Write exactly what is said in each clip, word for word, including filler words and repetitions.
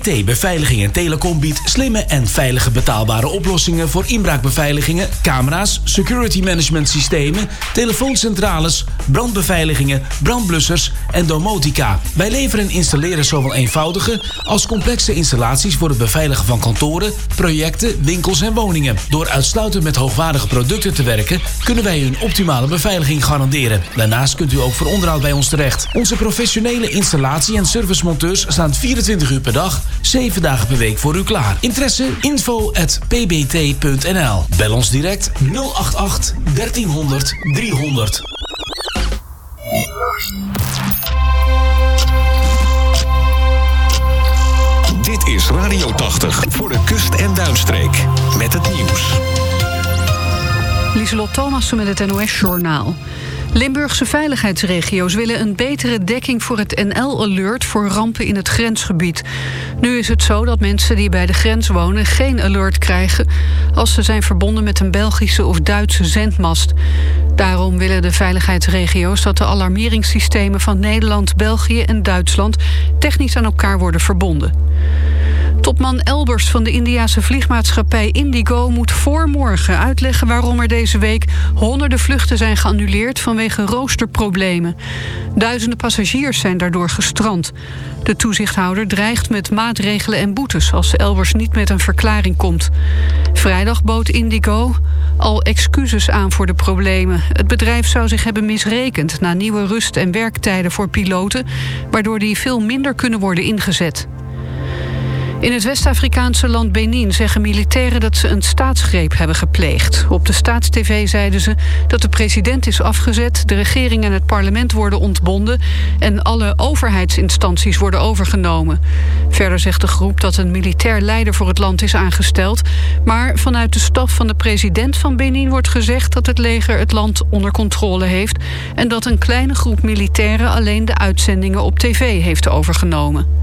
T Beveiliging en Telecom biedt slimme en veilige betaalbare oplossingen voor inbraakbeveiligingen, camera's, security management systemen, telefooncentrales, brandbeveiligingen, brandblussers en domotica. Wij leveren en installeren zowel eenvoudige als complexe installaties voor het beveiligen van kantoren, projecten, winkels en woningen. Door uitsluitend met hoogwaardige producten te werken, kunnen wij u een optimale beveiliging garanderen. Daarnaast kunt u ook voor onderhoud bij ons terecht. Onze professionele installatie- en servicemonteurs staan vierentwintig uur per dag, zeven dagen per week voor u klaar. Interesse? info at p b t punt n l. Bel ons direct nul acht acht dertienhonderd driehonderd. Dit is Radio tachtig voor de kust- en duinstreek. Met het nieuws. Lieselot Thomassen met het N O S-journaal. Limburgse veiligheidsregio's willen een betere dekking voor het N L-alert voor rampen in het grensgebied. Nu is het zo dat mensen die bij de grens wonen geen alert krijgen als ze zijn verbonden met een Belgische of Duitse zendmast. Daarom willen de veiligheidsregio's dat de alarmeringssystemen van Nederland, België en Duitsland technisch aan elkaar worden verbonden. Topman Elbers van de Indiase vliegmaatschappij Indigo moet voor morgen uitleggen waarom er deze week honderden vluchten zijn geannuleerd vanwege roosterproblemen. Duizenden passagiers zijn daardoor gestrand. De toezichthouder dreigt met maatregelen en boetes als Elbers niet met een verklaring komt. Vrijdag bood Indigo al excuses aan voor de problemen. Het bedrijf zou zich hebben misrekend na nieuwe rust- en werktijden voor piloten, waardoor die veel minder kunnen worden ingezet. In het West-Afrikaanse land Benin zeggen militairen dat ze een staatsgreep hebben gepleegd. Op de staatstv zeiden ze dat de president is afgezet, de regering en het parlement worden ontbonden en alle overheidsinstanties worden overgenomen. Verder zegt de groep dat een militair leider voor het land is aangesteld, maar vanuit de staf van de president van Benin wordt gezegd dat het leger het land onder controle heeft en dat een kleine groep militairen alleen de uitzendingen op tv heeft overgenomen.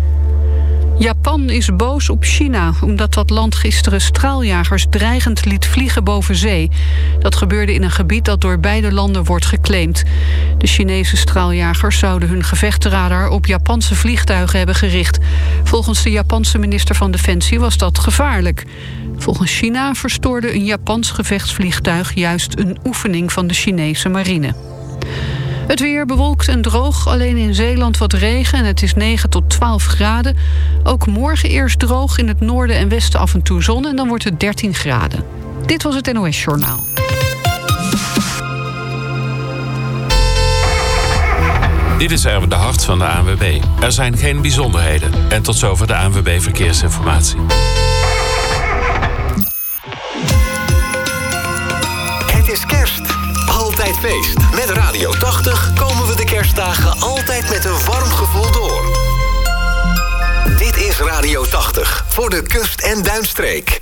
Japan is boos op China omdat dat land gisteren straaljagers dreigend liet vliegen boven zee. Dat gebeurde in een gebied dat door beide landen wordt geclaimd. De Chinese straaljagers zouden hun gevechtsradar op Japanse vliegtuigen hebben gericht. Volgens de Japanse minister van Defensie was dat gevaarlijk. Volgens China verstoorde een Japans gevechtsvliegtuig juist een oefening van de Chinese marine. Het weer bewolkt en droog, alleen in Zeeland wat regen en het is negen tot twaalf graden. Ook morgen eerst droog, in het noorden en westen af en toe zon en dan wordt het dertien graden. Dit was het N O S-journaal. Dit is Erwin de Hart van de A N W B. Er zijn geen bijzonderheden. En tot zover de A N W B Verkeersinformatie. Het is kerst. Altijd feest. Met Radio tachtig komen we de kerstdagen altijd met een warm gevoel door. Dit is Radio tachtig voor de kust- en duinstreek.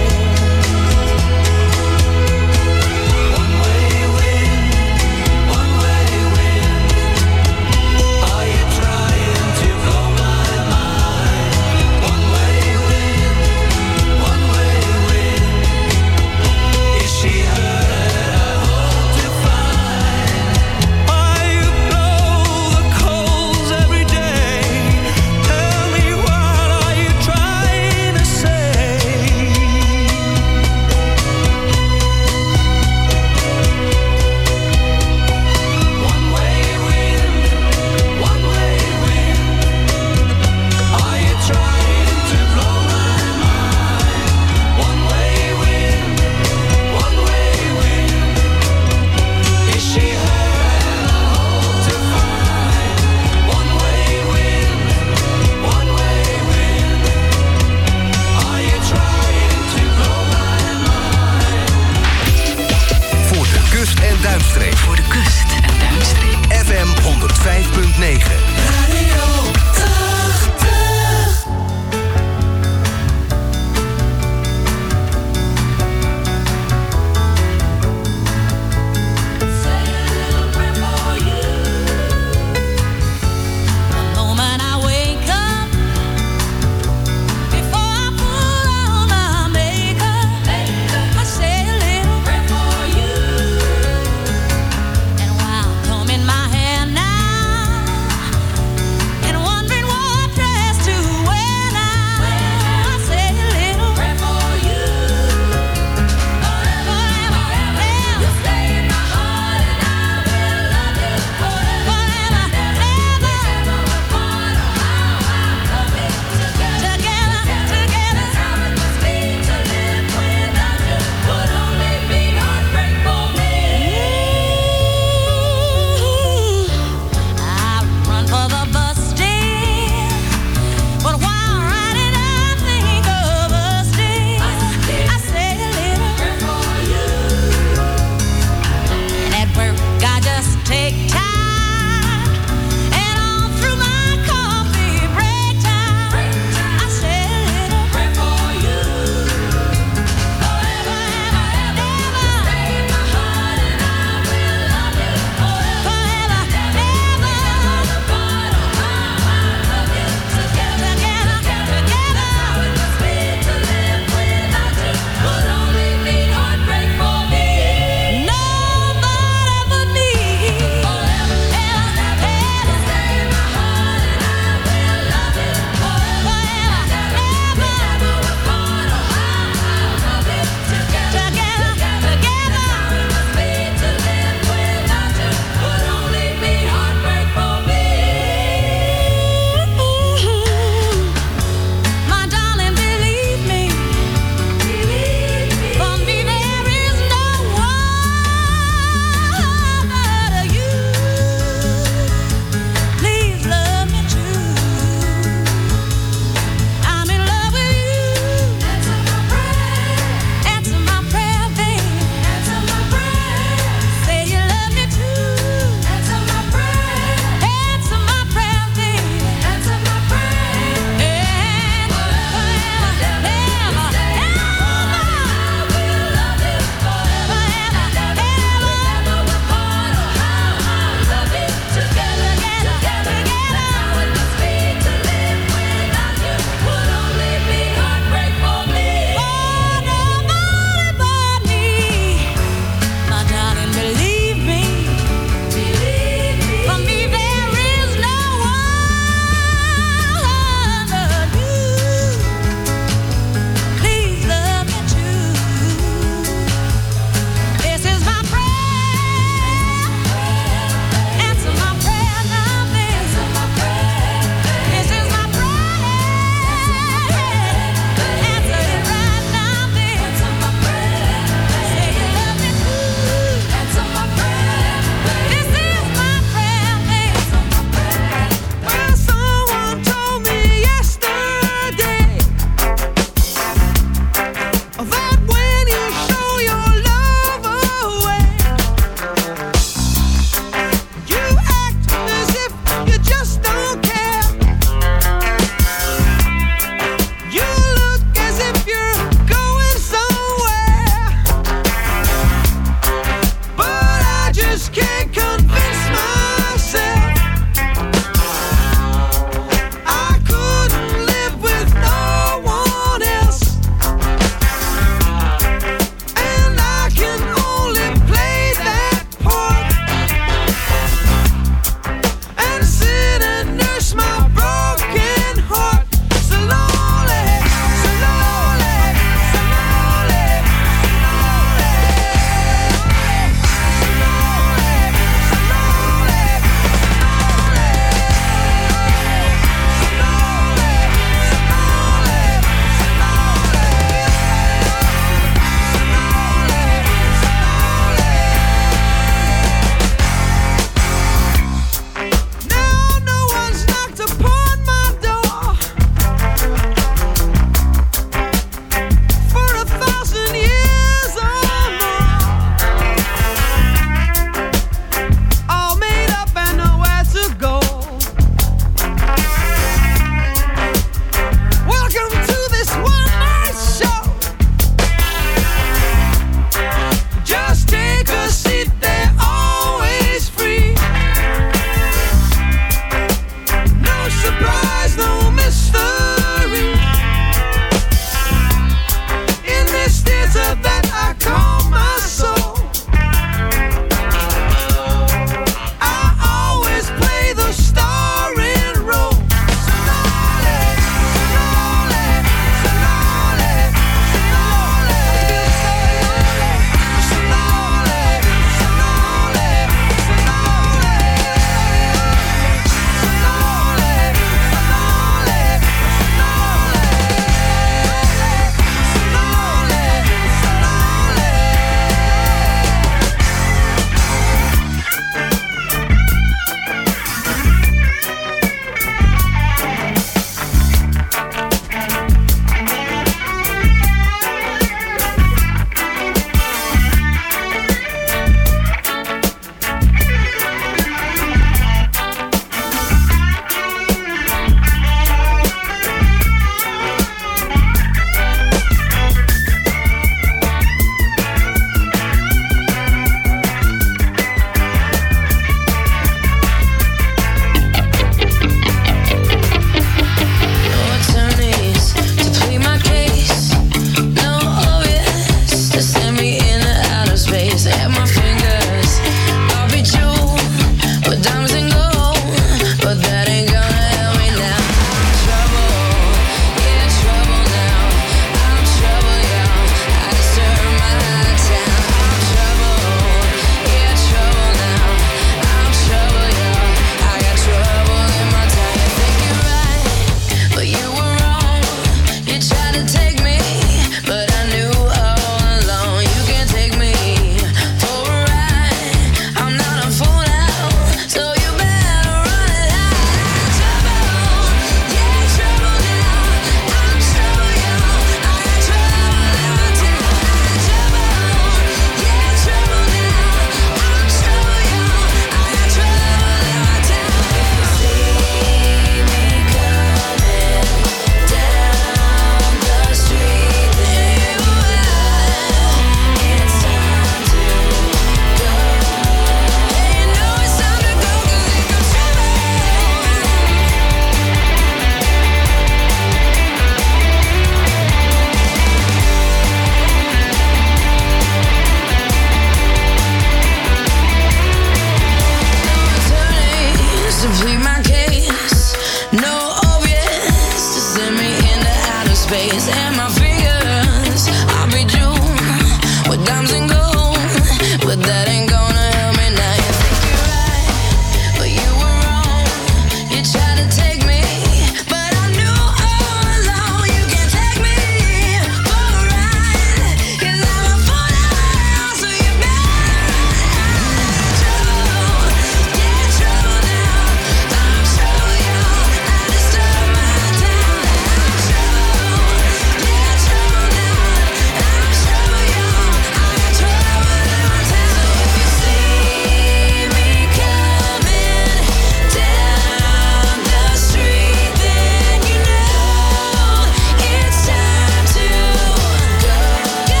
just to plead my case. No obvious to send me into outer space. And my fingers, I'll be June with diamonds and gold, but that ain't gonna help me now. You think you're right, but you were wrong. You tried to take me, but I knew all along you can't take me for a ride. 'Cause I'm a fool now, so you better true, yeah, true now. I'm true, y'all. I disturb my town. I'm true, yeah, true now. I'm true, y'all. I got trouble in my town. So if you see me coming down the street, then you know it's time to go. Go.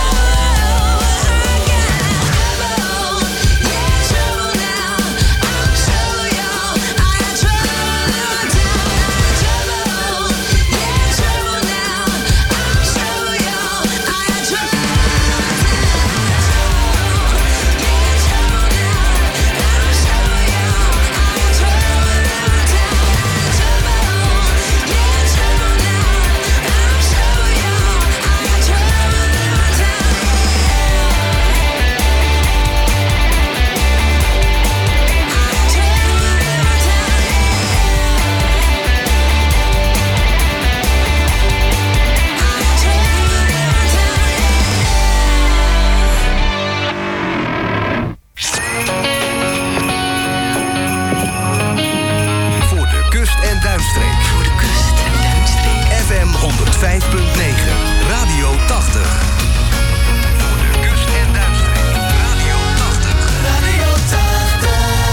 I got trouble, yeah, true now. I'm true, y'all. I got trouble in my town. Trouble, yeah, true now. I'm true, y'all. I got trouble in my town. Yeah, true now. I'm true, y'all. I got trouble in my town. Trouble, yeah, true now. I'm true, y'all. I got trouble in my town. Voor de kust en duinstreek. Voor de kust en duinstreek. F M honderdvijf punt negen. Radio tachtig. Voor de kust en duinstreek. Radio tachtig. Radio tachtig.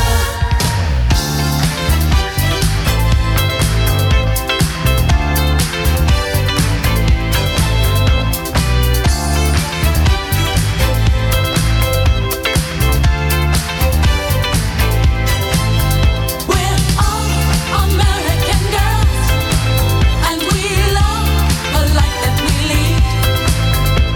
We're all American girls, and we love a life that we lead.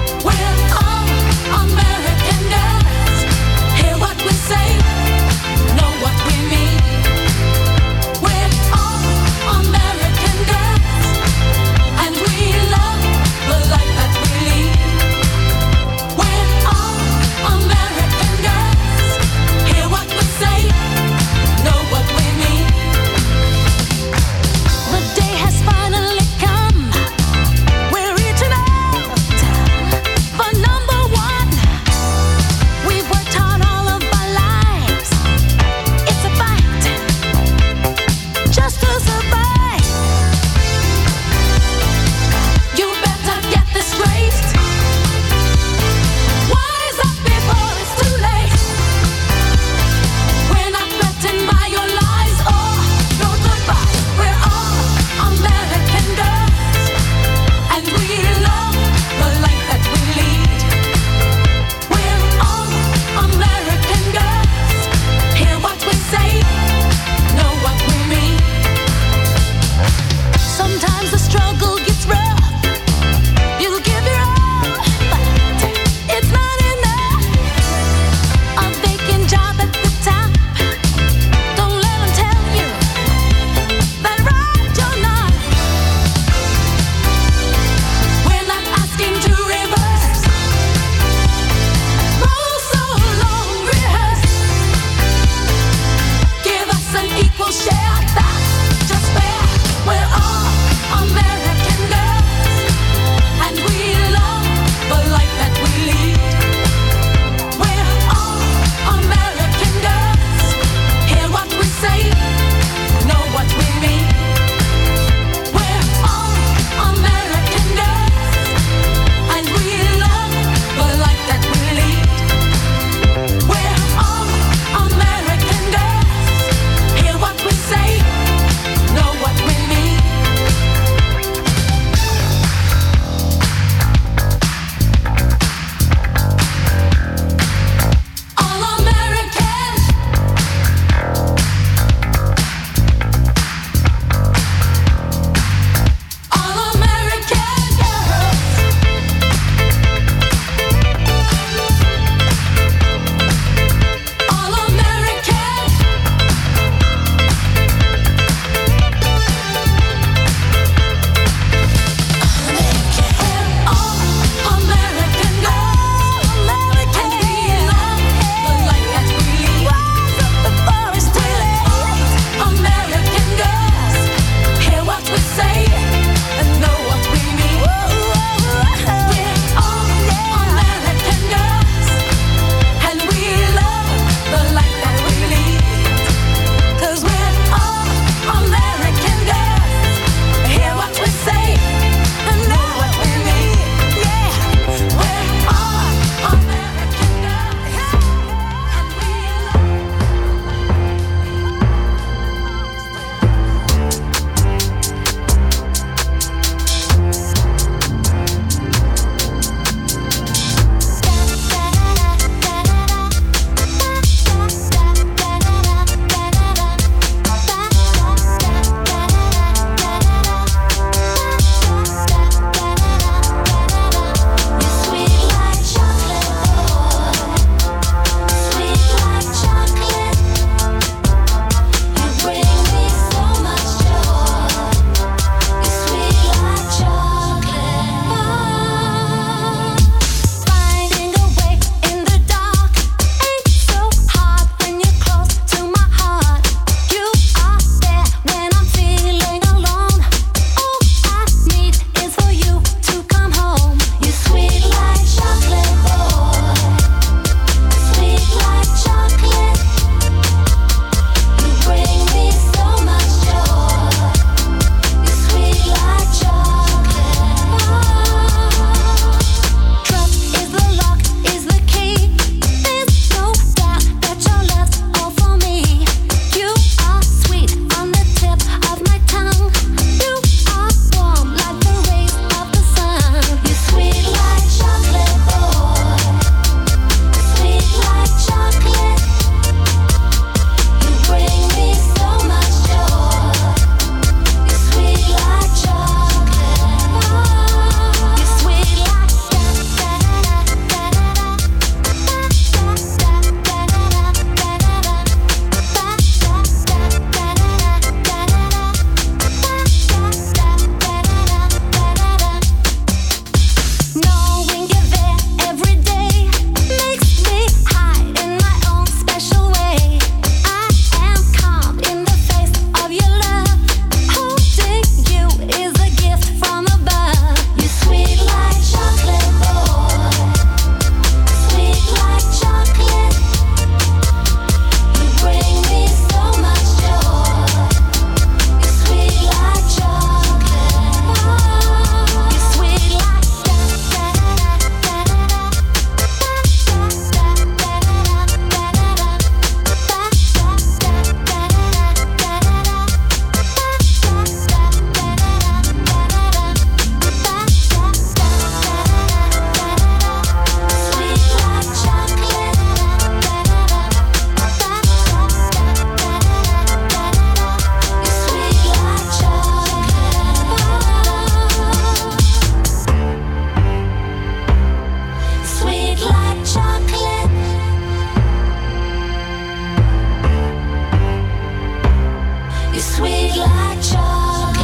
sweet like chocolate.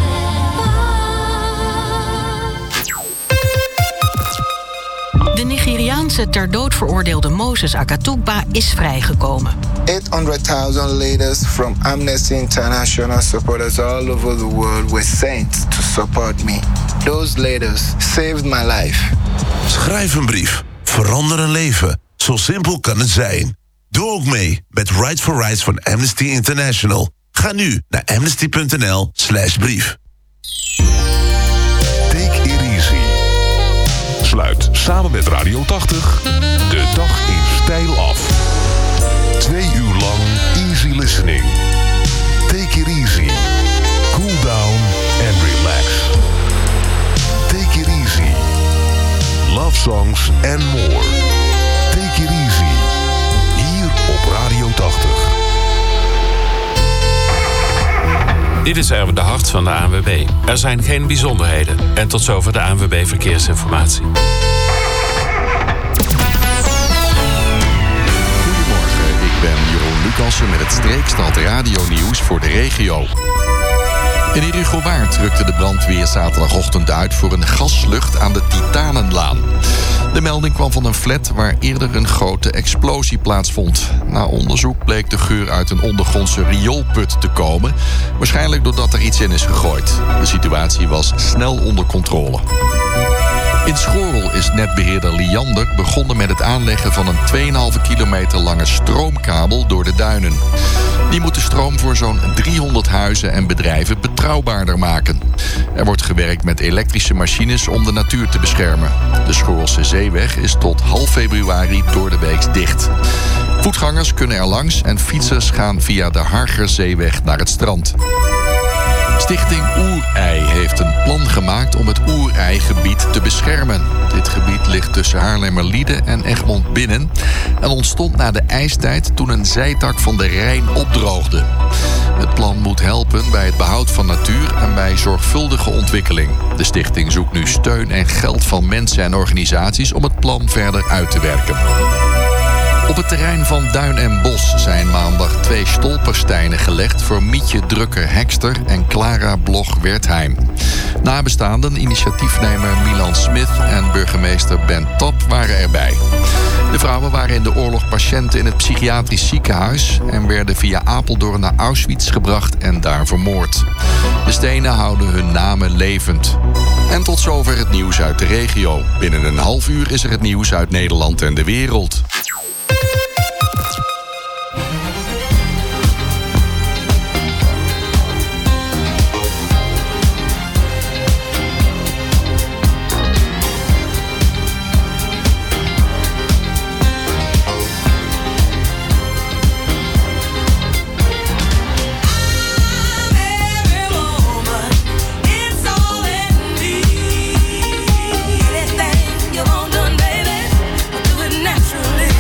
De Nigeriaanse ter dood veroordeelde Moses Akatugba is vrijgekomen. eight hundred thousand leaders from Amnesty International supporters all over the world were sent to support me. Those leaders saved my life. Schrijf een brief. Verander een leven. Zo simpel kan het zijn. Doe ook mee met Right for Rights van Amnesty International. Ga nu naar amnesty.nl slash brief. Take it easy. Sluit samen met Radio tachtig de dag in stijl af. Twee uur lang easy listening. Take it easy. Cool down and relax. Take it easy. Love songs and more. Take it easy. Hier op Radio tachtig. Dit is Erwin de Hart van de A N W B. Er zijn geen bijzonderheden. En tot zover de A N W B Verkeersinformatie. Goedemorgen, ik ben Jeroen Lucassen met het Streekstad Radio Nieuws voor de regio. In Herugowaard rukte de brandweer zaterdagochtend uit voor een gaslucht aan de Titanenlaan. De melding kwam van een flat waar eerder een grote explosie plaatsvond. Na onderzoek bleek de geur uit een ondergrondse rioolput te komen. Waarschijnlijk doordat er iets in is gegooid. De situatie was snel onder controle. In Schorrel is netbeheerder Liander begonnen met het aanleggen van een twee komma vijf kilometer lange stroomkabel door de duinen. Die moet de stroom voor zo'n driehonderd huizen en bedrijven betrouwbaarder maken. Er wordt gewerkt met elektrische machines om de natuur te beschermen. De Schorrelse Zeeweg is tot half februari doordeweeks dicht. Voetgangers kunnen er langs en fietsers gaan via de Hargerzeeweg naar het strand. Stichting Oerei heeft een plan gemaakt om het Oerei-gebied te beschermen. Dit gebied ligt tussen Haarlemmerliede en Egmond Binnen en ontstond na de ijstijd toen een zijtak van de Rijn opdroogde. Het plan moet helpen bij het behoud van natuur en bij zorgvuldige ontwikkeling. De stichting zoekt nu steun en geld van mensen en organisaties om het plan verder uit te werken. Op het terrein van Duin en Bos zijn maandag twee stolpersteinen gelegd voor Mietje Drucker-Hekster en Clara Blog-Wertheim. Nabestaanden, initiatiefnemer Milan Smith en burgemeester Ben Tap waren erbij. De vrouwen waren in de oorlog patiënten in het psychiatrisch ziekenhuis en werden via Apeldoorn naar Auschwitz gebracht en daar vermoord. De stenen houden hun namen levend. En tot zover het nieuws uit de regio. Binnen een half uur is er het nieuws uit Nederland en de wereld. Anything you want done, baby, do it naturally.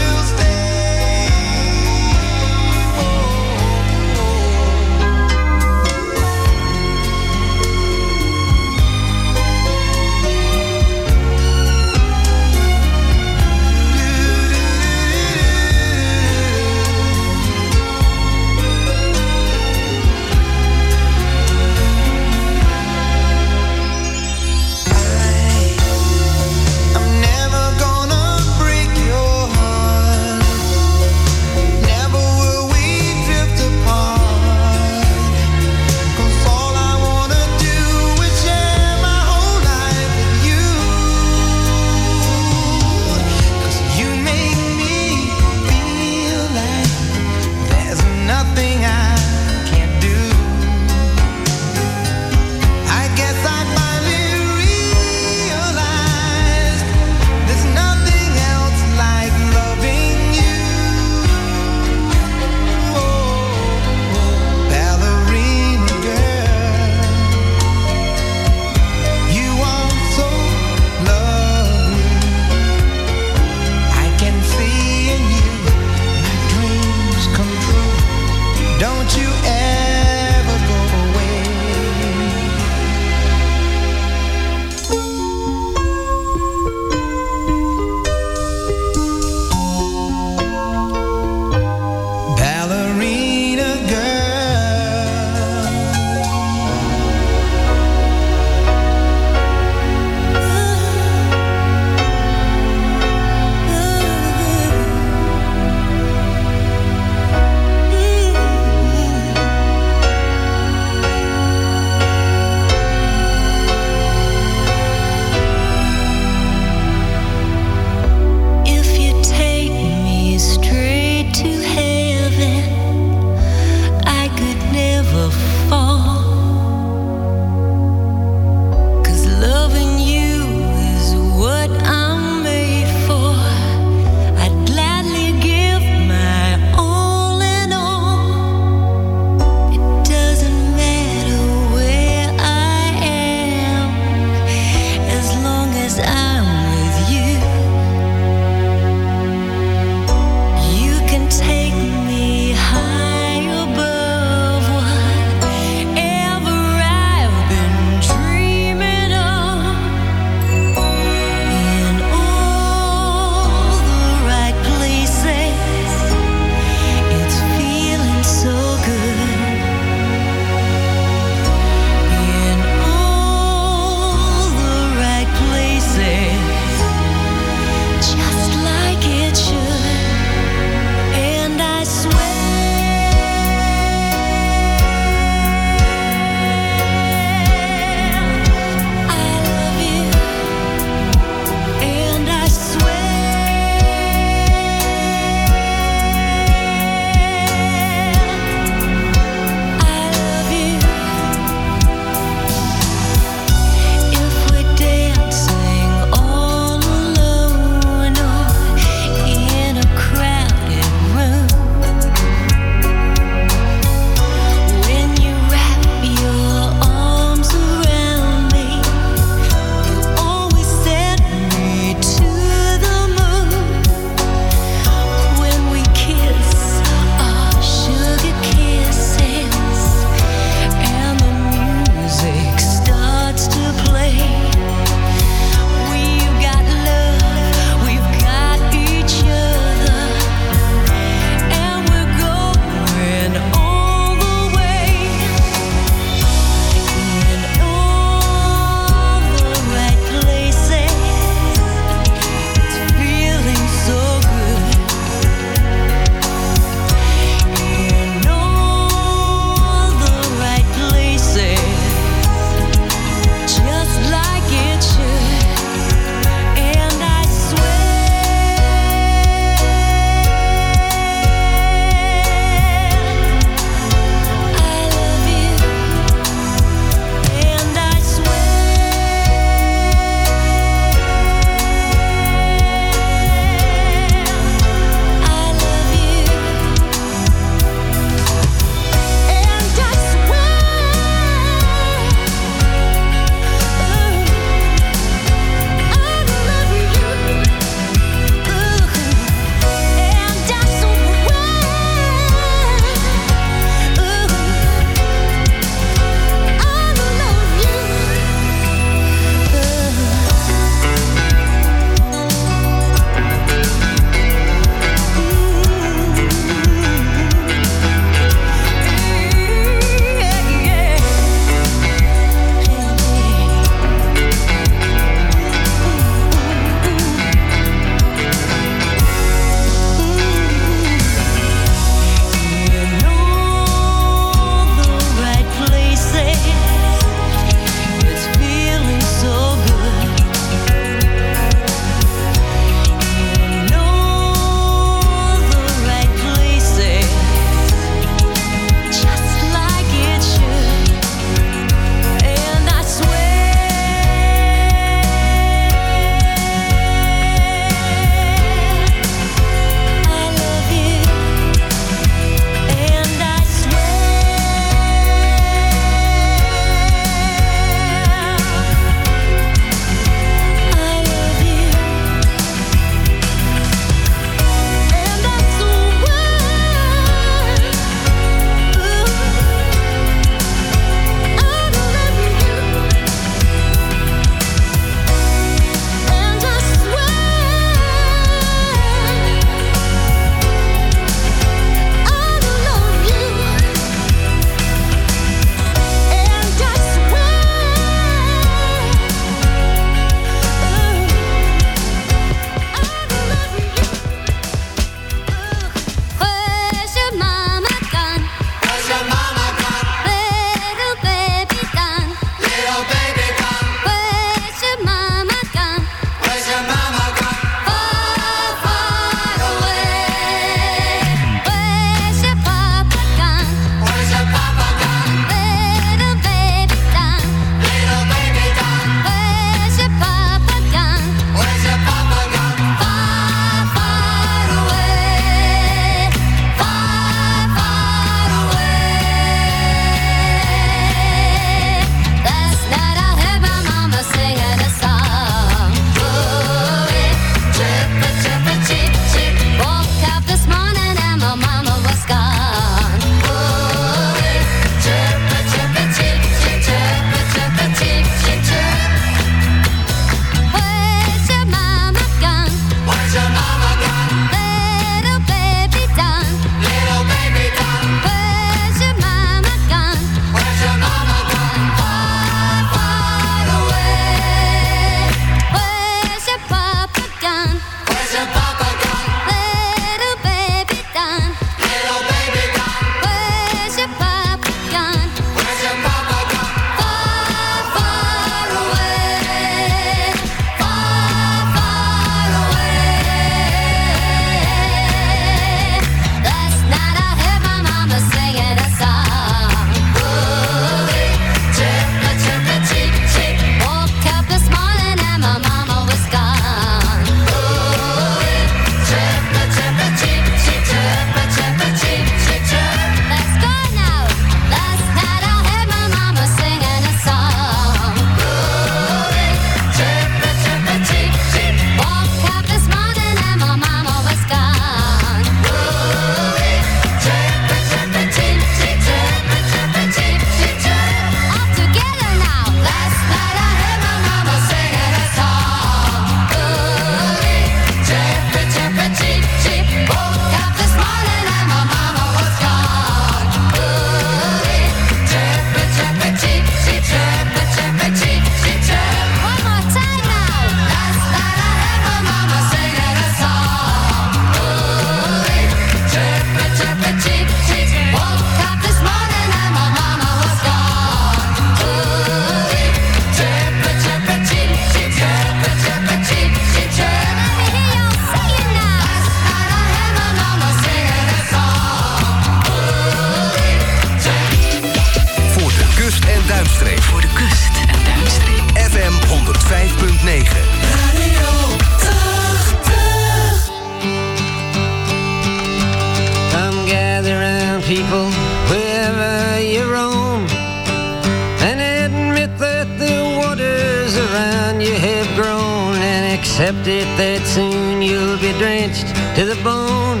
accept it that soon you'll be drenched to the bone.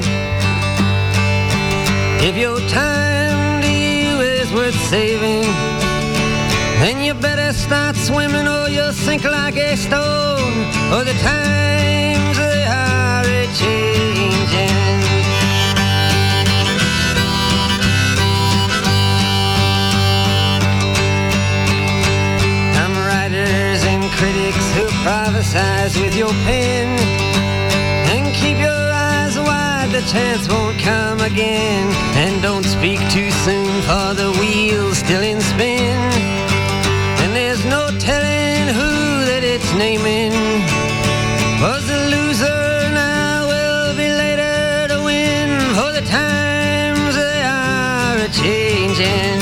If your time to you is worth saving, then you better start swimming or you'll sink like a stone. Or the times they are a-changing. Some writers and critics who prophesize with your pen, and keep your eyes wide, the chance won't come again. And don't speak too soon, for the wheel's still in spin, and there's no telling who that it's naming. Was the loser now will be later to win, for the times they are a-changing.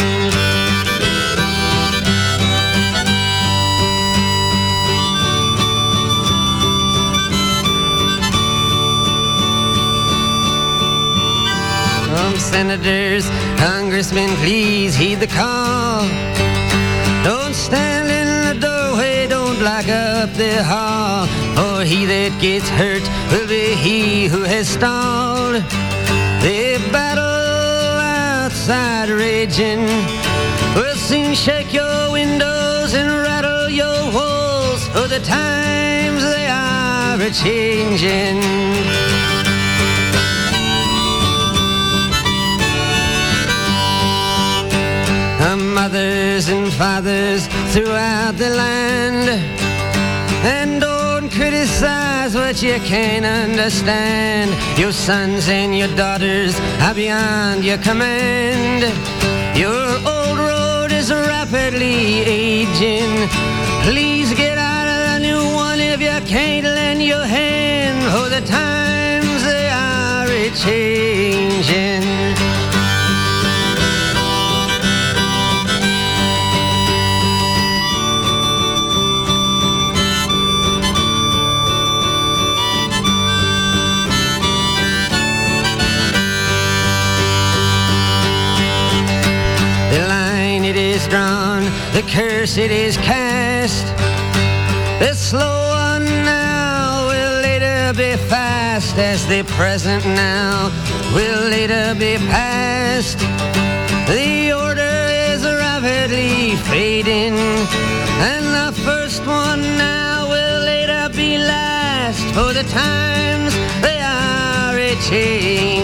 Senators, congressmen, please heed the call. Don't stand in the doorway, don't block up the hall, for he that gets hurt will be he who has stalled. The battle outside raging will soon shake your windows and rattle your walls, for the times they are a-changing. Mothers and fathers throughout the land, and don't criticize what you can't understand. Your sons and your daughters are beyond your command. Your old road is rapidly aging. Please get out of the new one if you can't lend your hand, for the times they are a-changing. Drawn, the curse it is cast. The slow one now will later be fast, as the present now will later be past. The order is rapidly fading, and the first one now will later be last, for the times they are a-changing.